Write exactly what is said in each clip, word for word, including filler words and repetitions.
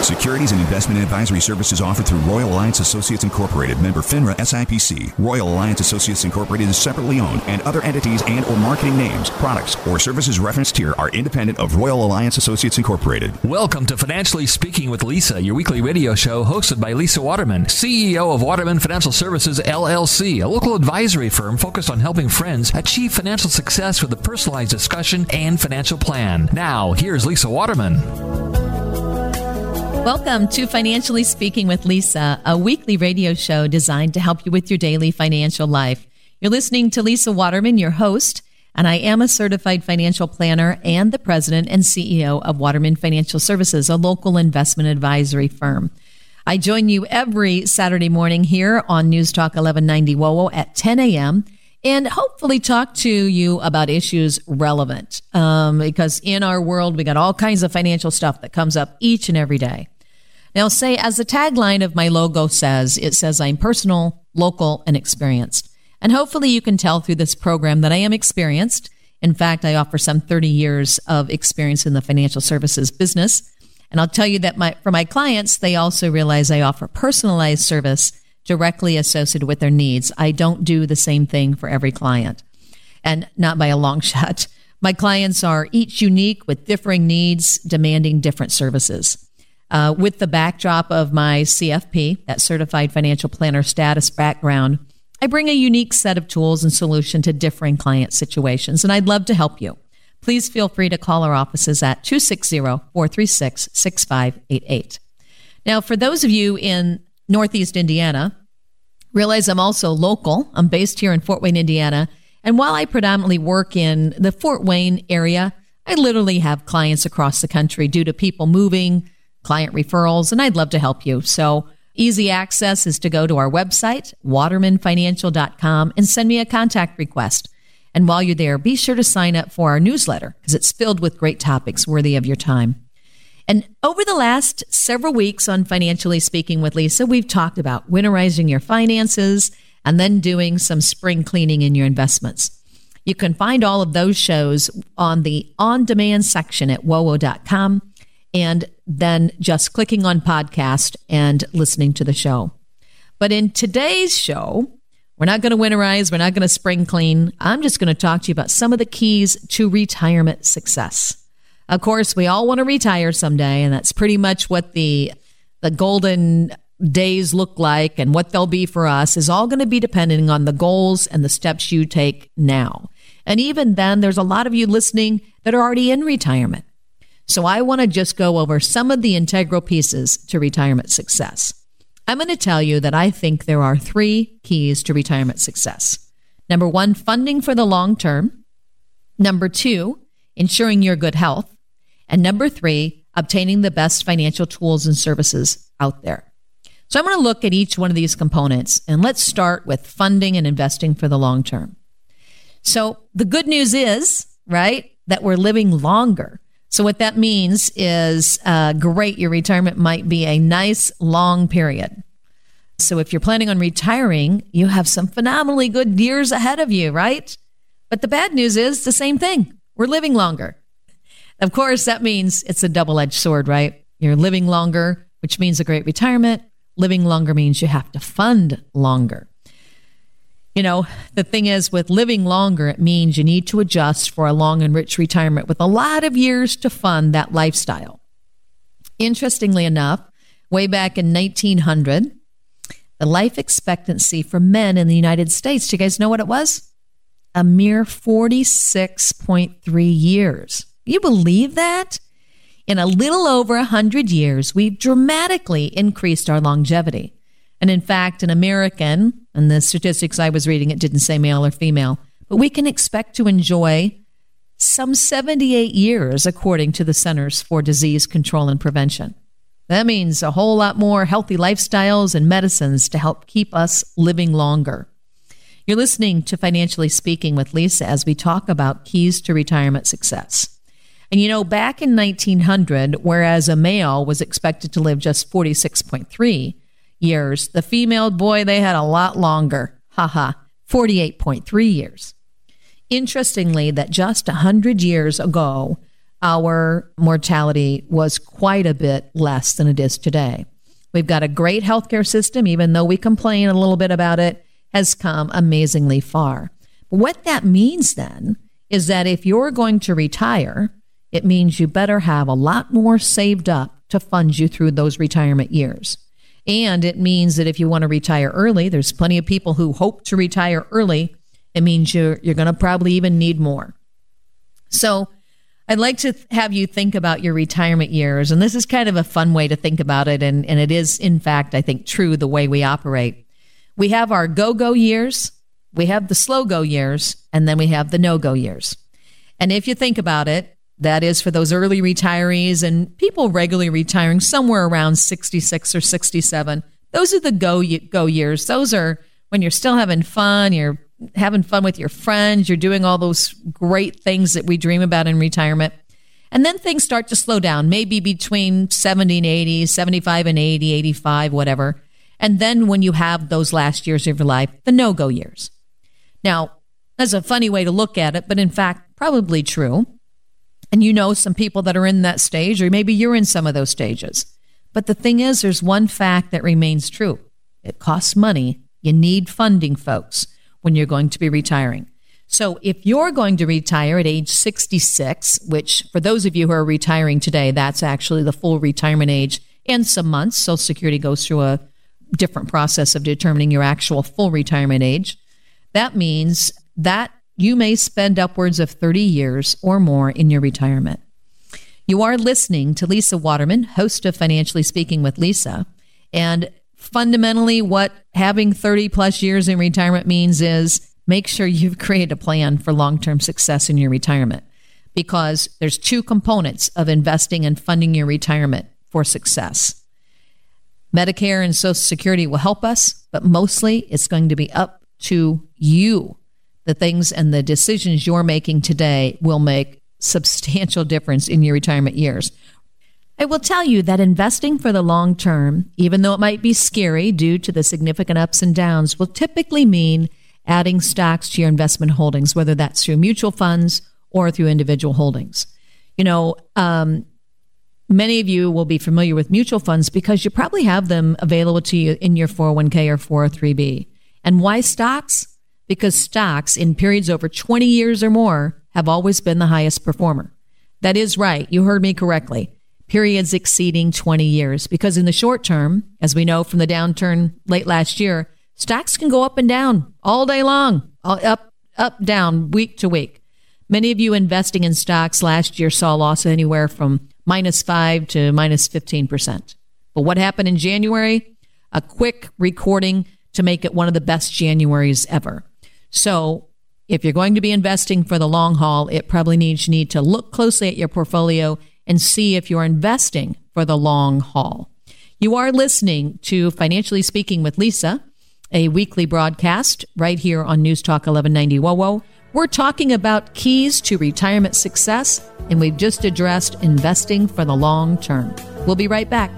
Securities and investment advisory services offered through Royal Alliance Associates Incorporated, member FINRA S I P C. Royal Alliance Associates Incorporated is separately owned, and other entities and or marketing names, products, or services referenced here are independent of Royal Alliance Associates Incorporated. Welcome to Financially Speaking with Lisa, your weekly radio show hosted by Lisa Waterman, C E O of Waterman Financial Services, L L C, a local advisory firm focused on helping friends achieve financial success with a personalized discussion and financial plan. Now, here's Lisa Waterman. Welcome to Financially Speaking with Lisa, a weekly radio show designed to help you with your daily financial life. You're listening to Lisa Waterman, your host, and I am a certified financial planner and the president and C E O of Waterman Financial Services, a local investment advisory firm. I join you every Saturday morning here on News Talk eleven ninety W O W at ten a.m. and hopefully talk to you about issues relevant um, because in our world, we got all kinds of financial stuff that comes up each and every day. Now, say, as the tagline of my logo says, it says I'm personal, local, and experienced. And hopefully you can tell through this program that I am experienced. In fact, I offer some thirty years of experience in the financial services business. And I'll tell you that my for my clients, they also realize I offer personalized service directly associated with their needs. I don't do the same thing for every client, and not by a long shot. My clients are each unique with differing needs, demanding different services. Uh, with the backdrop of my C F P, that Certified Financial Planner status background, I bring a unique set of tools and solution to differing client situations, and I'd love to help you. Please feel free to call our offices at two six zero, four three six, six five eight eight. Now, for those of you in Northeast Indiana, realize I'm also local. I'm based here in Fort Wayne, Indiana, and while I predominantly work in the Fort Wayne area, I literally have clients across the country due to people moving, client referrals, and I'd love to help you. So easy access is to go to our website, waterman financial dot com, and send me a contact request. And while you're there, be sure to sign up for our newsletter because it's filled with great topics worthy of your time. And over the last several weeks on Financially Speaking with Lisa, we've talked about winterizing your finances and then doing some spring cleaning in your investments. You can find all of those shows on the on-demand section at W O W O dot com. And then just clicking on podcast and listening to the show. But in today's show, we're not going to winterize. We're not going to spring clean. I'm just going to talk to you about some of the keys to retirement success. Of course, we all want to retire someday, and that's pretty much what the, the golden days look like, and what they'll be for us is all going to be depending on the goals and the steps you take now. And even then, there's a lot of you listening that are already in retirement. So I want to just go over some of the integral pieces to retirement success. I'm going to tell you that I think there are three keys to retirement success. Number one, funding for the long term. Number two, ensuring your good health. And number three, obtaining the best financial tools and services out there. So I'm going to look at each one of these components, and let's start with funding and investing for the long term. So the good news is, right, that we're living longer. So what that means is, uh, great, your retirement might be a nice long period. So if you're planning on retiring, you have some phenomenally good years ahead of you, right? But the bad news is the same thing. We're living longer. Of course, that means it's a double-edged sword, right? You're living longer, which means a great retirement. Living longer means you have to fund longer. You know, the thing is, with living longer, it means you need to adjust for a long and rich retirement with a lot of years to fund that lifestyle. Interestingly enough, way back in nineteen hundred, the life expectancy for men in the United States, do you guys know what it was? A mere forty-six point three years. You believe that? In a little over one hundred years, we've dramatically increased our longevity. And in fact, an American, and the statistics I was reading, it didn't say male or female, but we can expect to enjoy some seventy-eight years, according to the Centers for Disease Control and Prevention. That means a whole lot more healthy lifestyles and medicines to help keep us living longer. You're listening to Financially Speaking with Lisa as we talk about keys to retirement success. And you know, back in nineteen hundred, whereas a male was expected to live just forty-six point three years, the female, boy, they had a lot longer. Haha, forty-eight point three years. Interestingly, that just one hundred years ago, our mortality was quite a bit less than it is today. We've got a great healthcare system, even though we complain a little bit about it, has come amazingly far. What that means then is that if you're going to retire, it means you better have a lot more saved up to fund you through those retirement years. And it means that if you want to retire early, there's plenty of people who hope to retire early. It means you're, you're going to probably even need more. So I'd like to have you think about your retirement years. And this is kind of a fun way to think about it. And, and it is, in fact, I think, true the way we operate. We have our go-go years, we have the slow-go years, and then we have the no-go years. And if you think about it, that is for those early retirees and people regularly retiring somewhere around sixty-six or sixty-seven. Those are the go go years. Those are when you're still having fun, you're having fun with your friends, you're doing all those great things that we dream about in retirement. And then things start to slow down, maybe between seventy and eighty, seventy-five and eighty, eighty-five, whatever. And then when you have those last years of your life, the no-go years. Now, that's a funny way to look at it, but in fact, probably true. And you know some people that are in that stage, or maybe you're in some of those stages. But the thing is, there's one fact that remains true. It costs money. You need funding, folks, when you're going to be retiring. So if you're going to retire at age sixty-six, which for those of you who are retiring today, that's actually the full retirement age and some months. Social Security goes through a different process of determining your actual full retirement age. That means that you may spend upwards of thirty years or more in your retirement. You are listening to Lisa Waterman, host of Financially Speaking with Lisa. And fundamentally, what having thirty plus years in retirement means is make sure you've created a plan for long-term success in your retirement, because there's two components of investing and funding your retirement for success. Medicare and Social Security will help us, but mostly it's going to be up to you. The things and the decisions you're making today will make substantial difference in your retirement years. I will tell you that investing for the long term, even though it might be scary due to the significant ups and downs, will typically mean adding stocks to your investment holdings, whether that's through mutual funds or through individual holdings. You know, um, many of you will be familiar with mutual funds because you probably have them available to you in your four oh one k or four oh three b. And why stocks? Because stocks in periods over twenty years or more have always been the highest performer. That is right. You heard me correctly. Periods exceeding twenty years. Because in the short term, as we know from the downturn late last year, stocks can go up and down all day long, up, up, down, week to week. Many of you investing in stocks last year saw a loss anywhere from minus five to minus fifteen percent. But what happened in January? A quick recording to make it one of the best Januaries ever. So if you're going to be investing for the long haul, it probably needs you need to look closely at your portfolio and see if you're investing for the long haul. You are listening to Financially Speaking with Lisa, a weekly broadcast right here on News Talk eleven ninety W O W O. We're talking about keys to retirement success, and we've just addressed investing for the long term. We'll be right back.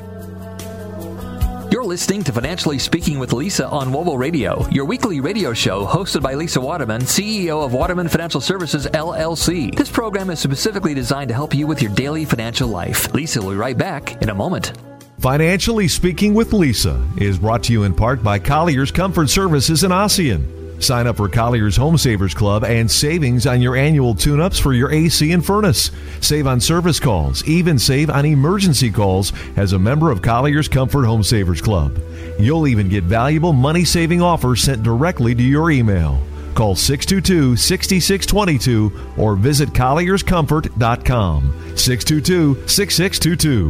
You're listening to Financially Speaking with Lisa on W O W O Radio, your weekly radio show hosted by Lisa Waterman, C E O of Waterman Financial Services, L L C. This program is specifically designed to help you with your daily financial life. Lisa will be right back in a moment. Financially Speaking with Lisa is brought to you in part by Collier's Comfort Services in Ossian. Sign up for Collier's Home Savers Club and savings on your annual tune-ups for your A C and furnace. Save on service calls, even save on emergency calls as a member of Collier's Comfort Home Savers Club. You'll even get valuable money-saving offers sent directly to your email. Call six two two, six six two two or visit colliers comfort dot com. six two two, six six two two.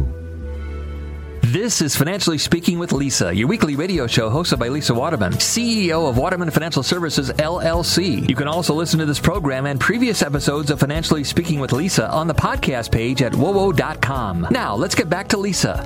This is Financially Speaking with Lisa, your weekly radio show hosted by Lisa Waterman, C E O of Waterman Financial Services, L L C. You can also listen to this program and previous episodes of Financially Speaking with Lisa on the podcast page at W O W O dot com. Now, let's get back to Lisa.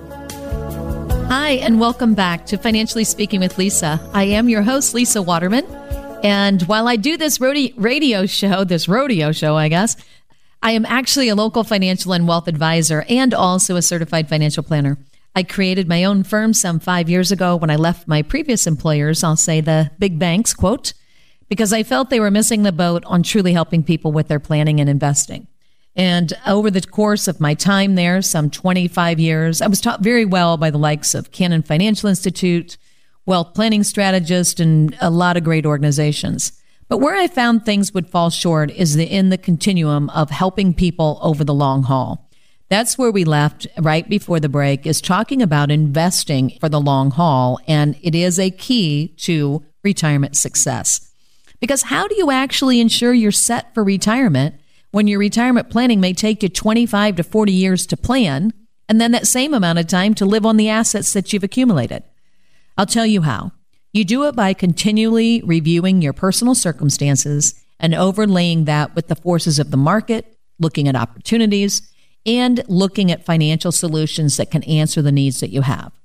Hi, and welcome back to Financially Speaking with Lisa. I am your host, Lisa Waterman. And while I do this radio show, this rodeo show, I guess, I am actually a local financial and wealth advisor and also a certified financial planner. I created my own firm some five years ago when I left my previous employers, I'll say the big banks, quote, because I felt they were missing the boat on truly helping people with their planning and investing. And over the course of my time there, some twenty-five years, I was taught very well by the likes of Cannon Financial Institute, Wealth Planning Strategist, and a lot of great organizations. But where I found things would fall short is the, in the continuum of helping people over the long haul. That's where we left right before the break, is talking about investing for the long haul. And it is a key to retirement success. Because how do you actually ensure you're set for retirement when your retirement planning may take you twenty-five to forty years to plan, and then that same amount of time to live on the assets that you've accumulated? I'll tell you how. You do it by continually reviewing your personal circumstances and overlaying that with the forces of the market, looking at opportunities, and looking at financial solutions that can answer the needs that you have.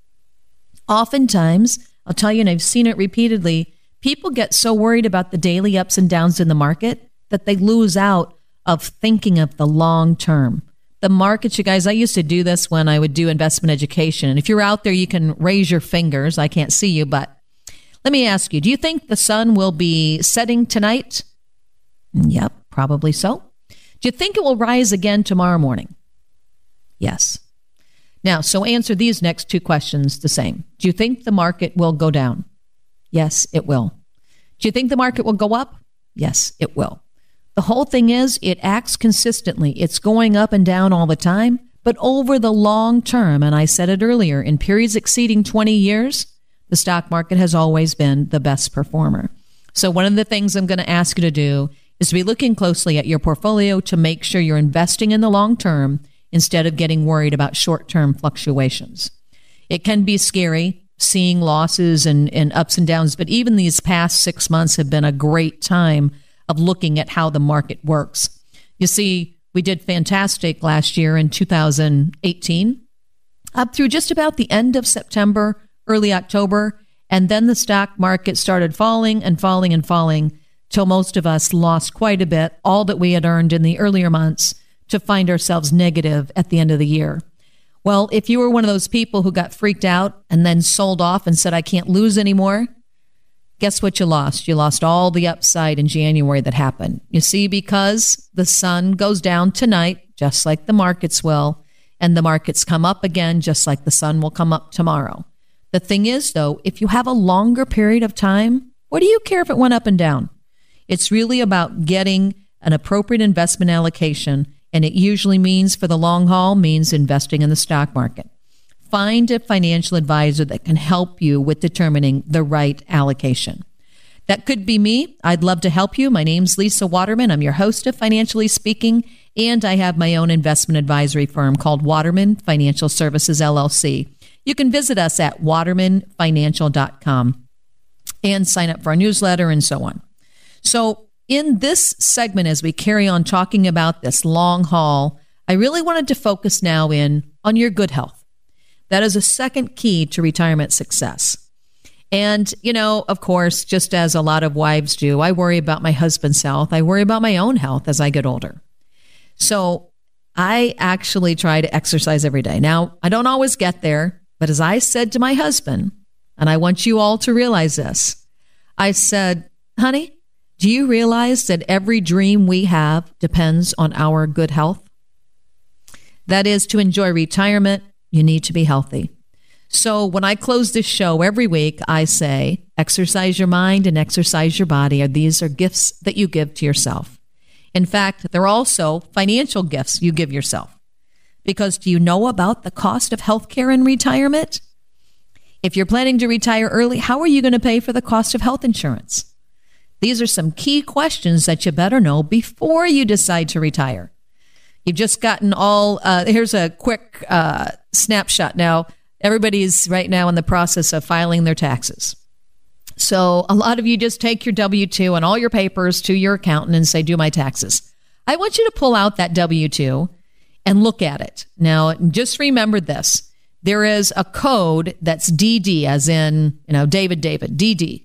Oftentimes, I'll tell you, and I've seen it repeatedly, people get so worried about the daily ups and downs in the market that they lose out of thinking of the long term. The markets, you guys, I used to do this when I would do investment education. And if you're out there, you can raise your fingers. I can't see you, but let me ask you, do you think the sun will be setting tonight? Yep, probably so. Do you think it will rise again tomorrow morning? Yes. Now, so answer these next two questions the same. Do you think the market will go down? Yes, it will. Do you think the market will go up? Yes, it will. The whole thing is it acts consistently. It's going up and down all the time, but over the long term, and I said it earlier, in periods exceeding twenty years, the stock market has always been the best performer. So one of the things I'm going to ask you to do is to be looking closely at your portfolio to make sure you're investing in the long term instead of getting worried about short-term fluctuations. It can be scary seeing losses and, and ups and downs, but even these past six months have been a great time of looking at how the market works. You see, we did fantastic last year in two thousand eighteen, up through just about the end of September, early October, and then the stock market started falling and falling and falling till most of us lost quite a bit, all that we had earned in the earlier months, to find ourselves negative at the end of the year. Well, if you were one of those people who got freaked out and then sold off and said, I can't lose anymore, guess what you lost? You lost all the upside in January that happened. You see, because the sun goes down tonight, just like the markets will, and the markets come up again, just like the sun will come up tomorrow. The thing is, though, if you have a longer period of time, what do you care if it went up and down? It's really about getting an appropriate investment allocation, and it usually means, for the long haul, means investing in the stock market. Find a financial advisor that can help you with determining the right allocation. That could be me. I'd love to help you. My name's Lisa Waterman. I'm your host of Financially Speaking, and I have my own investment advisory firm called Waterman Financial Services, L L C. You can visit us at waterman financial dot com and sign up for our newsletter and so on. So in this segment, as we carry on talking about this long haul, I really wanted to focus now in on your good health. That is a second key to retirement success. And, you know, of course, just as a lot of wives do, I worry about my husband's health. I worry about my own health as I get older. So I actually try to exercise every day. Now, I don't always get there, but as I said to my husband, and I want you all to realize this, I said, honey, do you realize that every dream we have depends on our good health? That is, to enjoy retirement, you need to be healthy. So when I close this show every week, I say, exercise your mind and exercise your body. These are gifts that you give to yourself. In fact, they're also financial gifts you give yourself. Because do you know about the cost of health care in retirement? If you're planning to retire early, how are you going to pay for the cost of health insurance? These are some key questions that you better know before you decide to retire. You've just gotten all, uh, here's a quick uh, snapshot now. Everybody's right now in the process of filing their taxes. So a lot of you just take your W two and all your papers to your accountant and say, do my taxes. I want you to pull out that W two and look at it. Now, just remember this. There is a code that's D D, as in, you know, David, David, D D.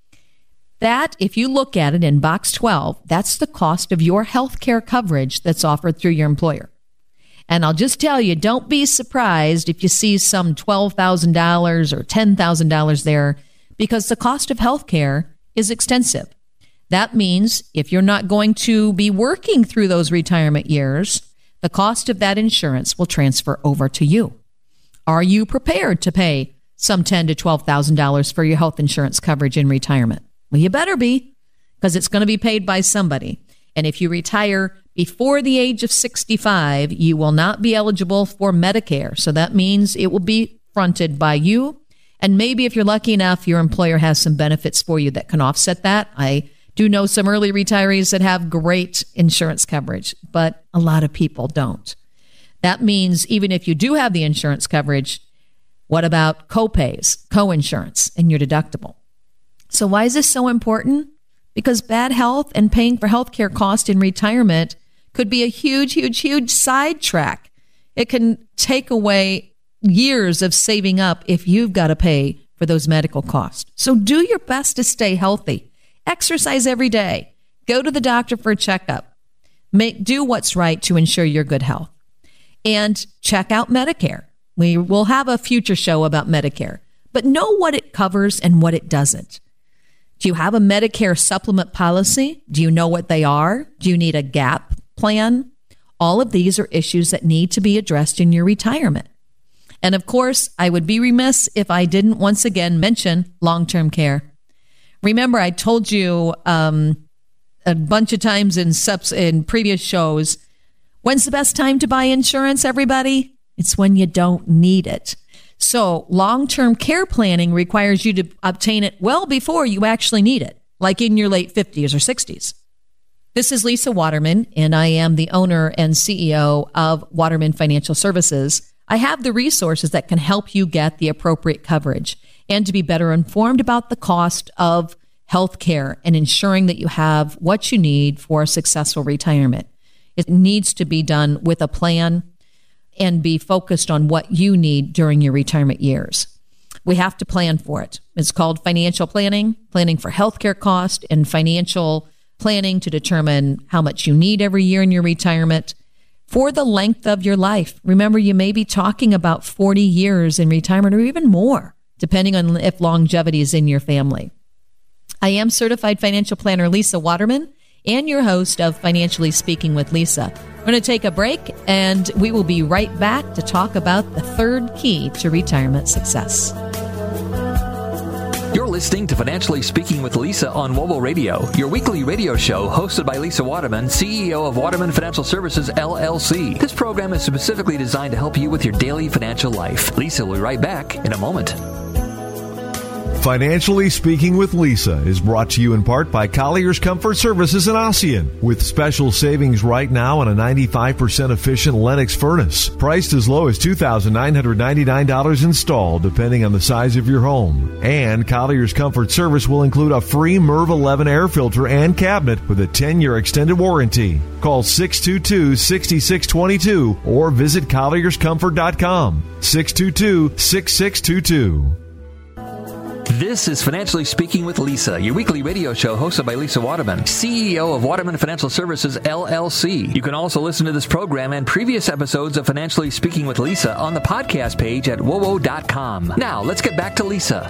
That, if you look at it in box twelve, that's the cost of your health care coverage that's offered through your employer. And I'll just tell you, don't be surprised if you see some twelve thousand dollars or ten thousand dollars there, because the cost of health care is extensive. That means if you're not going to be working through those retirement years, the cost of that insurance will transfer over to you. Are you prepared to pay some ten thousand to twelve thousand dollars for your health insurance coverage in retirement? Well, you better be, because it's going to be paid by somebody. And if you retire before the age of sixty-five, you will not be eligible for Medicare. So that means it will be fronted by you. And maybe if you're lucky enough, your employer has some benefits for you that can offset that. I do know some early retirees that have great insurance coverage, but a lot of people don't. That means even if you do have the insurance coverage, what about co-pays, co-insurance, and your deductible? So why is this so important? Because bad health and paying for healthcare costs in retirement could be a huge, huge, huge sidetrack. It can take away years of saving up if you've got to pay for those medical costs. So do your best to stay healthy. Exercise every day. Go to the doctor for a checkup. Make do what's right to ensure your good health. And check out Medicare. We will have a future show about Medicare, but know what it covers and what it doesn't. Do you have a Medicare supplement policy? Do you know what they are? Do you need a gap plan? All of these are issues that need to be addressed in your retirement. And of course, I would be remiss if I didn't once again mention long-term care. Remember, I told you um, a bunch of times in subs- in previous shows, when's the best time to buy insurance, everybody? It's when you don't need it. So long-term care planning requires you to obtain it well before you actually need it, like in your late fifties or sixties. This is Lisa Waterman, and I am the owner and C E O of Waterman Financial Services. I have the resources that can help you get the appropriate coverage and to be better informed about the cost of health care and ensuring that you have what you need for a successful retirement. It needs to be done with a plan and be focused on what you need during your retirement years. We have to plan for it. It's called financial planning, planning for healthcare cost, and financial planning to determine how much you need every year in your retirement for the length of your life. Remember, you may be talking about forty years in retirement or even more, depending on if longevity is in your family. I am certified financial planner Lisa Waterman and your host of Financially Speaking with Lisa. We're going to take a break, and we will be right back to talk about the third key to retirement success. You're listening to Financially Speaking with Lisa on W O W O Radio, your weekly radio show hosted by Lisa Waterman, C E O of Waterman Financial Services, L L C. This program is specifically designed to help you with your daily financial life. Lisa will be right back in a moment. Financially Speaking with Lisa is brought to you in part by Collier's Comfort Services in Ossian, with special savings right now on a ninety-five percent efficient Lennox furnace, priced as low as two thousand nine hundred ninety-nine dollars installed, depending on the size of your home. And Collier's Comfort Service will include a free MERV eleven air filter and cabinet with a ten-year extended warranty. Call six two two, six six two two or visit colliers comfort dot com, six two two, six six two two. This is Financially Speaking with Lisa, your weekly radio show hosted by Lisa Waterman, C E O of Waterman Financial Services, L L C. You can also listen to this program and previous episodes of Financially Speaking with Lisa on the podcast page at W O W O dot com. Now, let's get back to Lisa.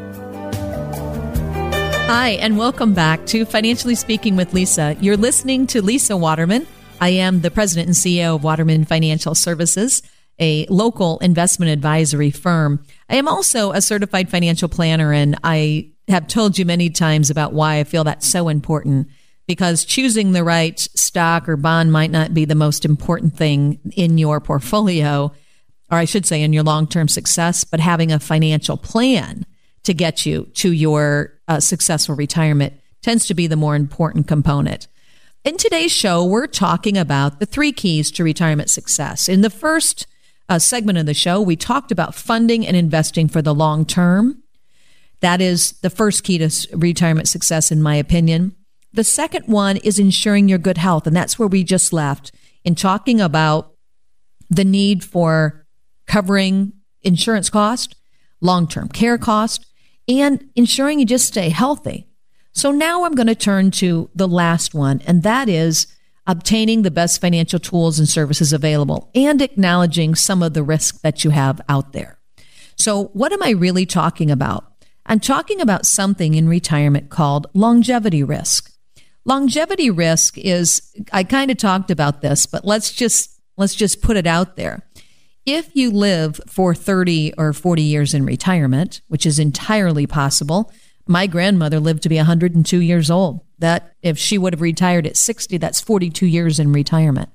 Hi, and welcome back to Financially Speaking with Lisa. You're listening to Lisa Waterman. I am the president and C E O of Waterman Financial Services, a local investment advisory firm. I am also a certified financial planner, and I have told you many times about why I feel that's so important, because choosing the right stock or bond might not be the most important thing in your portfolio, or I should say in your long-term success, but having a financial plan to get you to your uh, successful retirement tends to be the more important component. In today's show, we're talking about the three keys to retirement success. In the first uh, segment of the show, we talked about funding and investing for the long term. That is the first key to retirement success, in my opinion. The second one is ensuring your good health, and that's where we just left in talking about the need for covering insurance cost, long-term care cost, and ensuring you just stay healthy. So now I'm going to turn to the last one, and that is obtaining the best financial tools and services available and acknowledging some of the risk that you have out there. So what am I really talking about? I'm talking about something in retirement called longevity risk. Longevity risk is, I kind of talked about this, but let's just let's just put it out there. If you live for thirty or forty years in retirement, which is entirely possible, my grandmother lived to be one hundred two years old. That if she would have retired at sixty, that's forty-two years in retirement.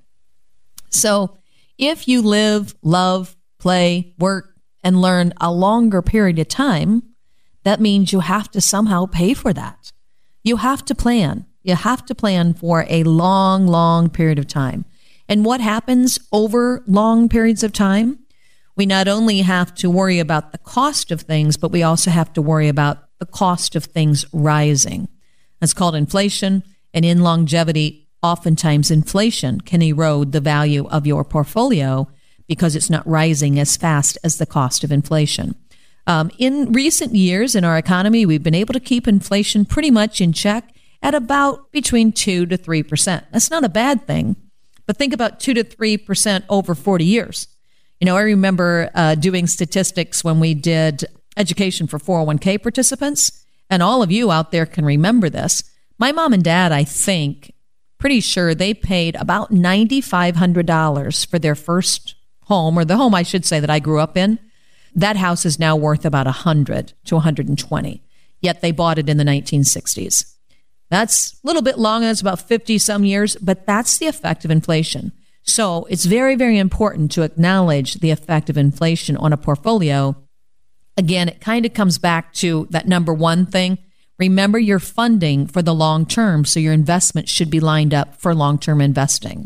So if you live, love, play, work, and learn a longer period of time, that means you have to somehow pay for that. You have to plan. You have to plan for a long, long period of time. And what happens over long periods of time? We not only have to worry about the cost of things, but we also have to worry about the cost of things rising. That's called inflation. And in longevity, oftentimes inflation can erode the value of your portfolio because it's not rising as fast as the cost of inflation. Um, in recent years in our economy, we've been able to keep inflation pretty much in check at about between two to three percent. That's not a bad thing, but think about two to three percent over forty years. You know, I remember uh, doing statistics when we did education for four oh one k participants, and all of you out there can remember this. My mom and dad, I think, pretty sure they paid about nine thousand five hundred dollars for their first home, or the home I should say that I grew up in. That house is now worth about one hundred to one hundred twenty, yet they bought it in the nineteen sixties. That's a little bit long, that's about fifty some years, but that's the effect of inflation. So it's very, very important to acknowledge the effect of inflation on a portfolio. Again, it kind of comes back to that number one thing. Remember, you're funding for the long term, so your investment should be lined up for long-term investing.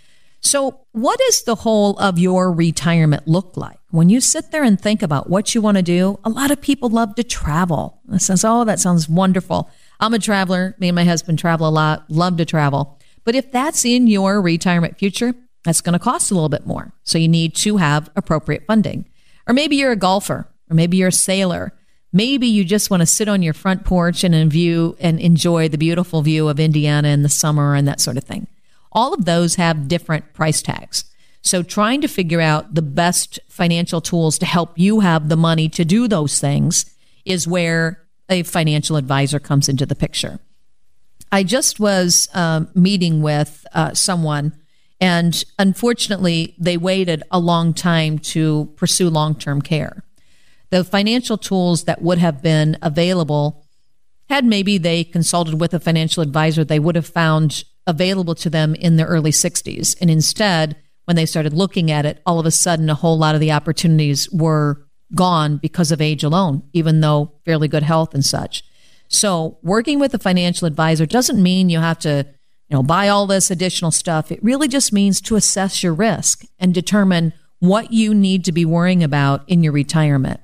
So what does the whole of your retirement look like? When you sit there and think about what you want to do, a lot of people love to travel. It says, oh, that sounds wonderful. I'm a traveler. Me and my husband travel a lot, love to travel. But if that's in your retirement future, that's going to cost a little bit more. So you need to have appropriate funding. Or maybe you're a golfer, or maybe you're a sailor. Maybe you just want to sit on your front porch and view and enjoy the beautiful view of Indiana in the summer and that sort of thing. All of those have different price tags. So trying to figure out the best financial tools to help you have the money to do those things is where a financial advisor comes into the picture. I just was um, meeting with uh, someone, and unfortunately, they waited a long time to pursue long-term care. The financial tools that would have been available, had maybe they consulted with a financial advisor, they would have found available to them in the early sixties. And instead, when they started looking at it, all of a sudden, a whole lot of the opportunities were gone because of age alone, even though fairly good health and such. So working with a financial advisor doesn't mean you have to, you know, buy all this additional stuff. It really just means to assess your risk and determine what you need to be worrying about in your retirement.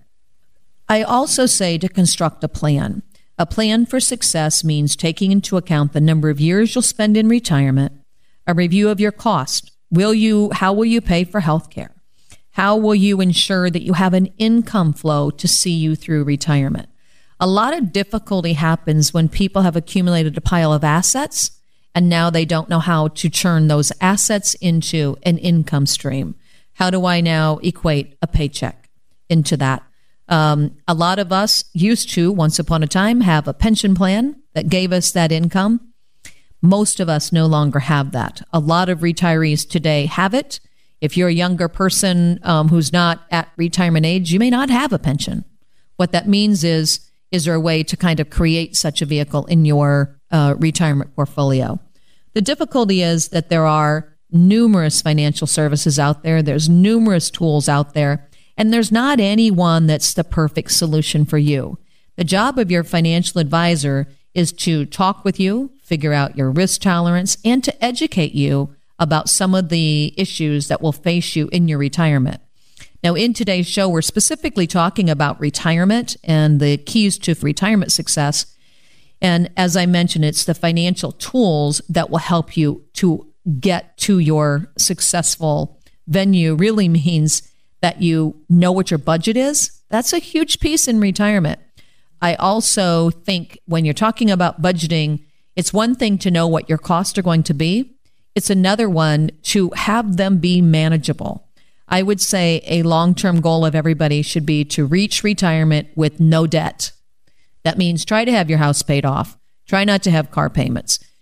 I also say to construct a plan. A plan for success means taking into account the number of years you'll spend in retirement, a review of your cost. Will you, how will you pay for health care? How will you ensure that you have an income flow to see you through retirement? A lot of difficulty happens when people have accumulated a pile of assets and now they don't know how to turn those assets into an income stream. How do I now equate a paycheck into that? Um, a lot of us used to, once upon a time, have a pension plan that gave us that income. Most of us no longer have that. A lot of retirees today have it. If you're a younger person um, who's not at retirement age, you may not have a pension. What that means is, is there a way to kind of create such a vehicle in your uh, retirement portfolio? The difficulty is that there are numerous financial services out there. There's numerous tools out there. And there's not any one that's the perfect solution for you. The job of your financial advisor is to talk with you, figure out your risk tolerance, and to educate you about some of the issues that will face you in your retirement. Now, in today's show, we're specifically talking about retirement and the keys to retirement success. And as I mentioned, it's the financial tools that will help you to get to your successful venue. Really means that you know what your budget is. That's a huge piece in retirement. I also think when you're talking about budgeting, it's one thing to know what your costs are going to be. It's another one to have them be manageable. I would say a long-term goal of everybody should be to reach retirement with no debt. That means try to have your house paid off. Try not to have car payments.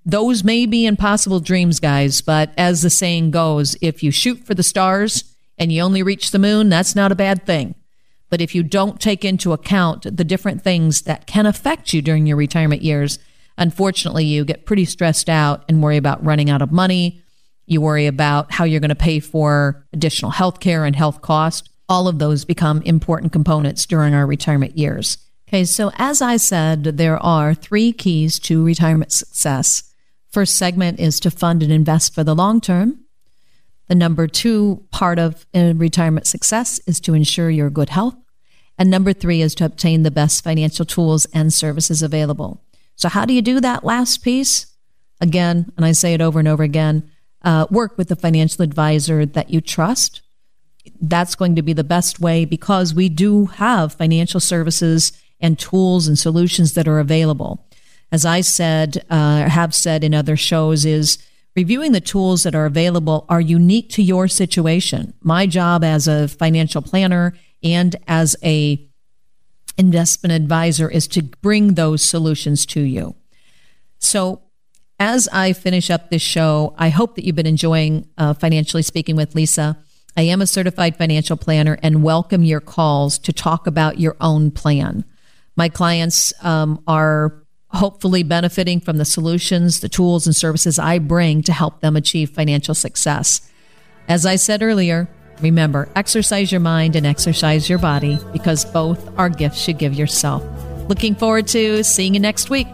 those may be impossible dreams, guys, but as the saying goes, if you shoot for the stars and you only reach the moon, that's not a bad thing. But if you don't take into account the different things that can affect you during your retirement years, unfortunately, you get pretty stressed out and worry about running out of money. You worry about how you're going to pay for additional health care and health costs. All of those become important components during our retirement years. Okay, so as I said, there are three keys to retirement success. First segment is to fund and invest for the long term. The number two part of uh, retirement success is to ensure your good health. And number three is to obtain the best financial tools and services available. So how do you do that last piece? Again, and I say it over and over again, uh, work with a financial advisor that you trust. That's going to be the best way because we do have financial services and tools and solutions that are available. As I said, uh, have said in other shows, is reviewing the tools that are available are unique to your situation. My job as a financial planner and as a investment advisor is to bring those solutions to you. So as I finish up this show, I hope that you've been enjoying uh, Financially Speaking with Lisa. I am a certified financial planner and welcome your calls to talk about your own plan. My clients um, are hopefully benefiting from the solutions, the tools, and services I bring to help them achieve financial success. As I said earlier, remember, exercise your mind and exercise your body because both are gifts you give yourself. Looking forward to seeing you next week.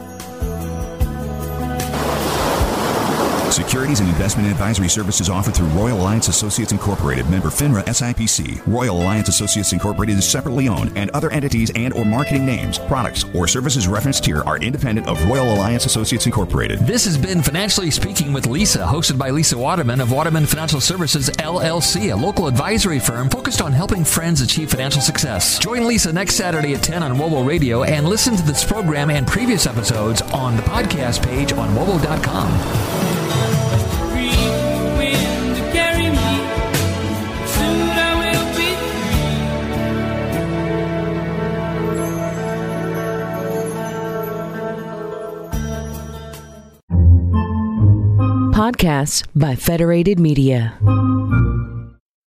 Securities and investment advisory services offered through Royal Alliance Associates Incorporated, member FINRA S I P C. Royal Alliance Associates Incorporated is separately owned, and other entities and or marketing names, products, or services referenced here are independent of Royal Alliance Associates Incorporated. This has been Financially Speaking with Lisa, hosted by Lisa Waterman of Waterman Financial Services, L L C, a local advisory firm focused on helping friends achieve financial success. Join Lisa next Saturday at ten on Wobo Radio and listen to this program and previous episodes on the podcast page on wobo dot com. Podcasts by Federated Media.